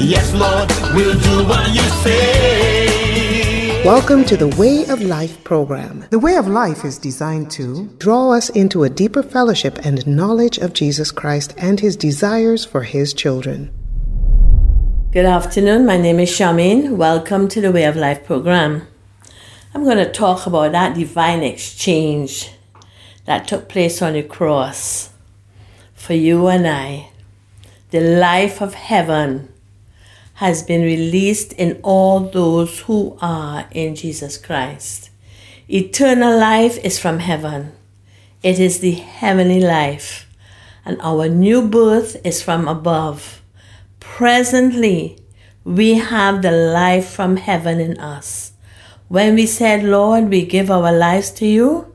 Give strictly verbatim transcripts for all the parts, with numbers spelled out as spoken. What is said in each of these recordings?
Yes, Lord, we'll do what you say. Welcome to the Way of Life program. The Way of Life is designed to draw us into a deeper fellowship and knowledge of Jesus Christ and his desires for his children. Good afternoon. My name is Charmaine. Welcome to the Way of Life program. I'm going to talk about that divine exchange that took place on the cross for you and I. The life of heaven has been released in all those who are in Jesus Christ. Eternal life is from heaven. It is the heavenly life. And our new birth is from above. Presently, we have the life from heaven in us. When we said, Lord, we give our lives to you,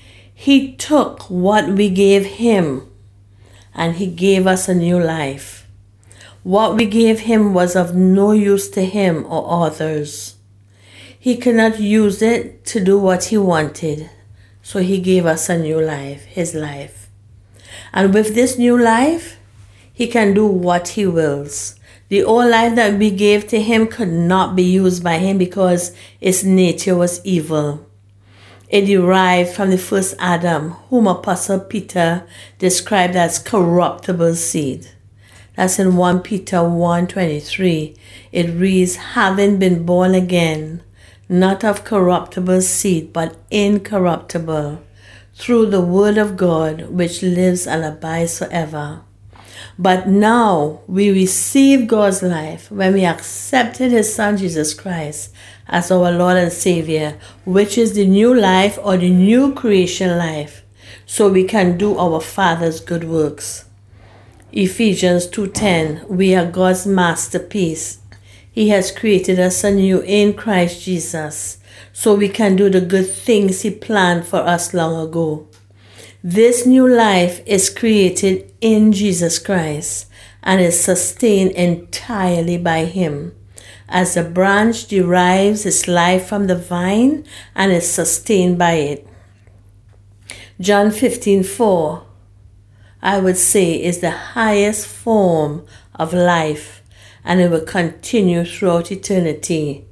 he took what we gave him and he gave us a new life. What we gave him was of no use to him or others. He could not use it to do what he wanted, so he gave us a new life, his life. And with this new life, he can do what he wills. The old life that we gave to him could not be used by him because its nature was evil. It derived from the first Adam, whom Apostle Peter described as corruptible seed. That's in First Peter one twenty-three. It reads, having been born again, not of corruptible seed, but incorruptible, through the word of God, which lives and abides forever. But now we receive God's life when we accepted his Son Jesus Christ as our Lord and Savior, which is the new life or the new creation life, so we can do our Father's good works. Ephesians two ten, we are God's masterpiece. He has created us anew in Christ Jesus, so we can do the good things he planned for us long ago. This new life is created in Jesus Christ and is sustained entirely by him, as the branch derives its life from the vine and is sustained by it. John fifteen four, I would say, is the highest form of life, and it will continue throughout eternity.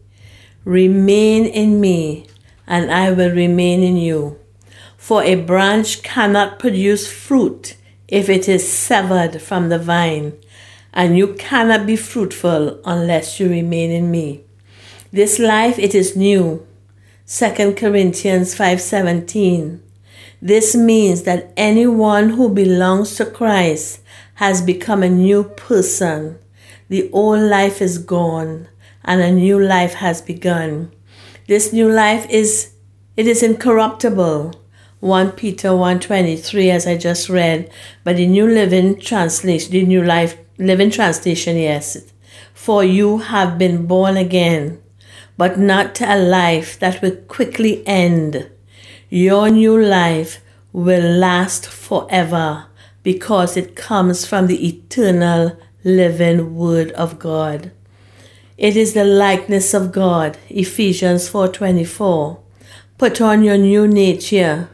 Remain in me, and I will remain in you. For a branch cannot produce fruit if it is severed from the vine, and you cannot be fruitful unless you remain in me. This life, it is new. Second Corinthians five seventeen. This means that anyone who belongs to Christ has become a new person. The old life is gone and a new life has begun. This new life is, it is incorruptible. First Peter one twenty-three, as I just read, but the New Living Translation, the New Life Living Translation, yes. For you have been born again, but not to a life that will quickly end. Your new life will last forever because it comes from the eternal living Word of God. It is the likeness of God, Ephesians four twenty-four. Put on your new nature,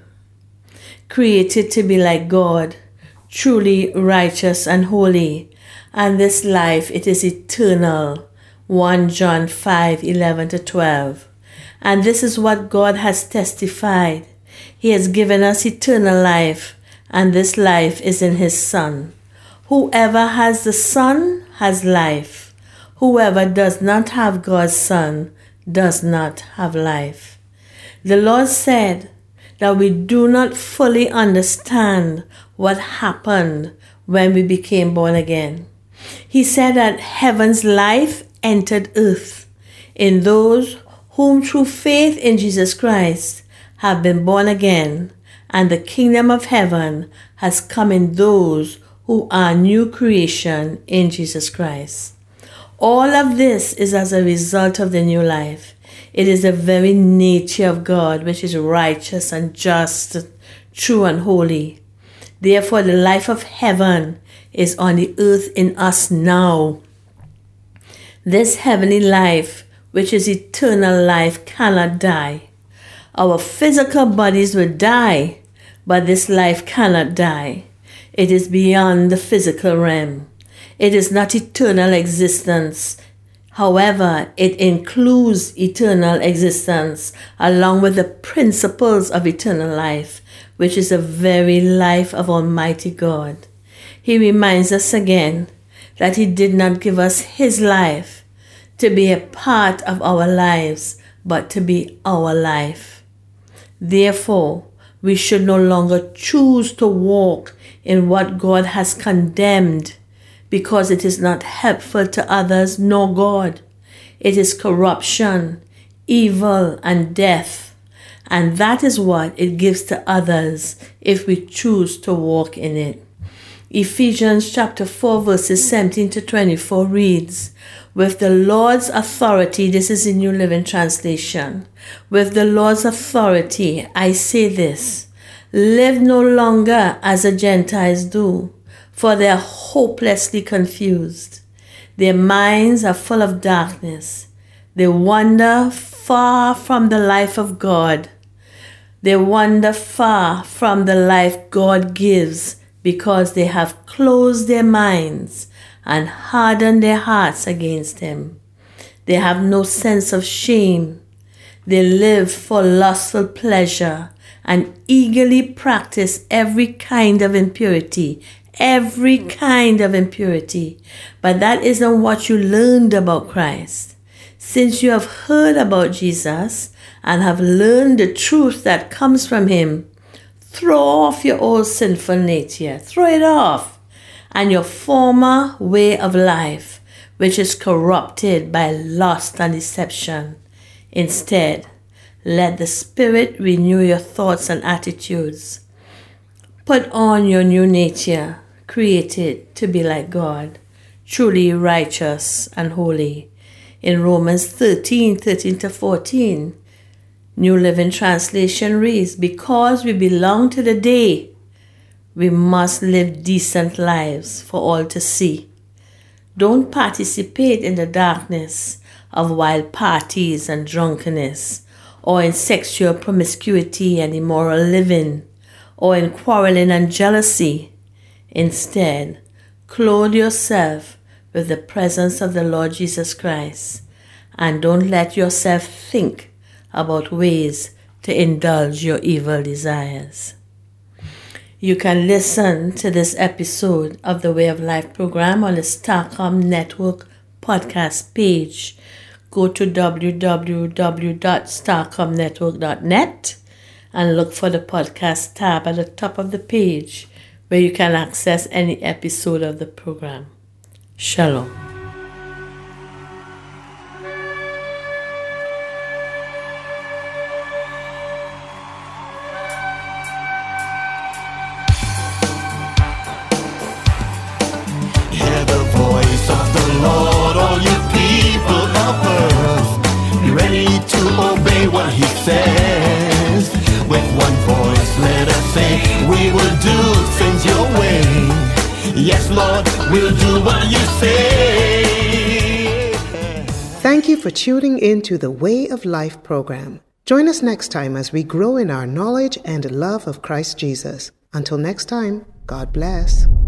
created to be like God, truly righteous and holy. And this life, it is eternal, First John five eleven to twelve. And this is what God has testified. He has given us eternal life, and this life is in his Son. Whoever has the Son has life. Whoever does not have God's Son does not have life. The Lord said that we do not fully understand what happened when we became born again. He said that heaven's life entered earth in those whom through faith in Jesus Christ have been born again, and the kingdom of heaven has come in those who are new creation in Jesus Christ. All of this is as a result of the new life. It is the very nature of God, which is righteous and just, true and holy. Therefore, the life of heaven is on the earth in us now. This heavenly life, which is eternal life, cannot die. Our physical bodies will die, but this life cannot die. It is beyond the physical realm. It is not eternal existence. However, it includes eternal existence along with the principles of eternal life, which is the very life of Almighty God. He reminds us again that He did not give us His life to be a part of our lives, but to be our life. Therefore, we should no longer choose to walk in what God has condemned, because it is not helpful to others nor God. It is corruption, evil, and death, and that is what it gives to others if we choose to walk in it. Ephesians chapter four verses seventeen to twenty-four reads, "With the Lord's authority," this is in New Living Translation, "with the Lord's authority I say this, live no longer as the Gentiles do, for they are hopelessly confused. Their minds are full of darkness. They wander far from the life of God. They wander far from the life God gives because they have closed their minds and hardened their hearts against Him. They have no sense of shame. They live for lustful pleasure and eagerly practice every kind of impurity, every kind of impurity. But that isn't what you learned about Christ. Since you have heard about Jesus and have learned the truth that comes from Him, throw off your old sinful nature, throw it off, and your former way of life, which is corrupted by lust and deception. Instead, let the Spirit renew your thoughts and attitudes. Put on your new nature, created to be like God, truly righteous and holy. In Romans thirteen, thirteen to fourteen, New Living Translation reads, "Because we belong to the day, we must live decent lives for all to see. Don't participate in the darkness of wild parties and drunkenness, or in sexual promiscuity and immoral living, or in quarreling and jealousy. Instead, clothe yourself with the presence of the Lord Jesus Christ, and don't let yourself think about ways to indulge your evil desires." You can listen to this episode of the Way of Life program on the Starcom Network podcast page. Go to w w w dot starcom network dot net and look for the podcast tab at the top of the page where you can access any episode of the program. Shalom. Hear the voice of the Lord, all you people of earth. Be ready to obey what He says. With one voice, let us say, we will do things your way. Yes, Lord, we'll do what you say. Thank you for tuning in to the Way of Life program. Join us next time as we grow in our knowledge and love of Christ Jesus. Until next time, God bless.